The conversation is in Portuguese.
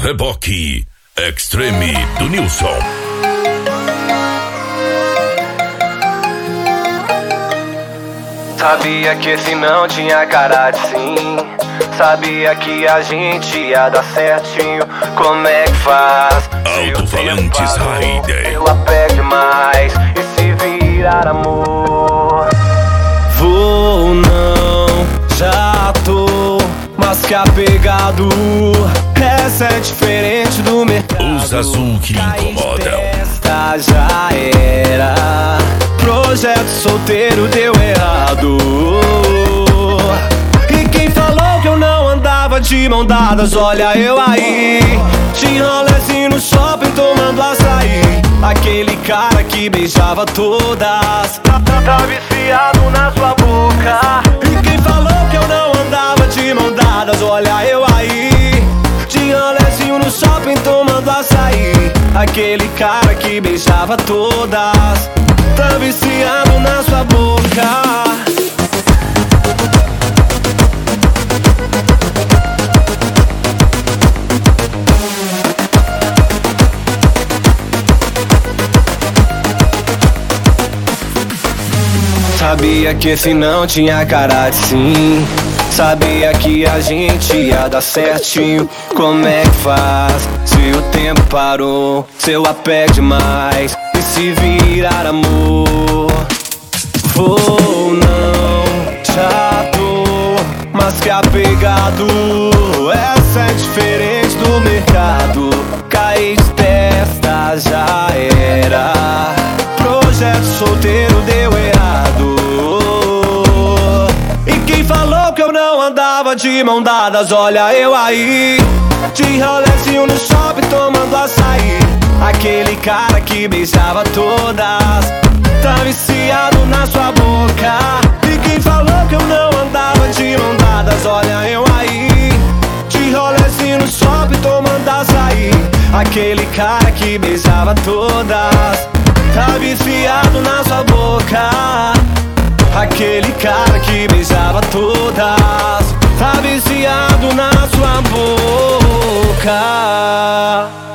Reboque Extreme do Nilson. Sabia que esse não tinha cara de sim. Sabia que a gente ia dar certinho. Como é que faz? Alto-falantes Raider. Eu apego demais e se virar amor. Vou não, já tô mais que apegado. Essa é diferente do mercado. Os azul que incomodam. Esta já era. Projeto solteiro deu errado. E quem falou que eu não andava de mão dadas, olha eu aí, de rolezinho no shopping tomando açaí. Aquele cara que beijava todas, tá viciado na sua boca. E quem falou que eu não andava de mão dadas, olha eu aí, de rolezinho no shopping tomando açaí. Aquele cara que beijava todas, tá viciado na sua boca. Sabia que esse não tinha cara de sim. Sabia que a gente ia dar certinho. Como é que faz? Se o tempo parou, seu apego demais e se virar amor. Vou não, já tô mais que apegado. Essa é diferente do mercado. Caí de testa, já era. Projeto solteiro deu errado. E quem falou que eu não andava de mão dadas, olha eu aí, de rolezinho no shopping tomando açaí. Aquele cara que beijava todas, tá viciado na sua boca. E quem falou que eu não andava de mão dadas, olha eu aí, de rolezinho no shopping tomando açaí. Aquele cara que beijava todas, tá viciado na sua boca. Aquele cara que beijava todas, tá viciado na sua boca.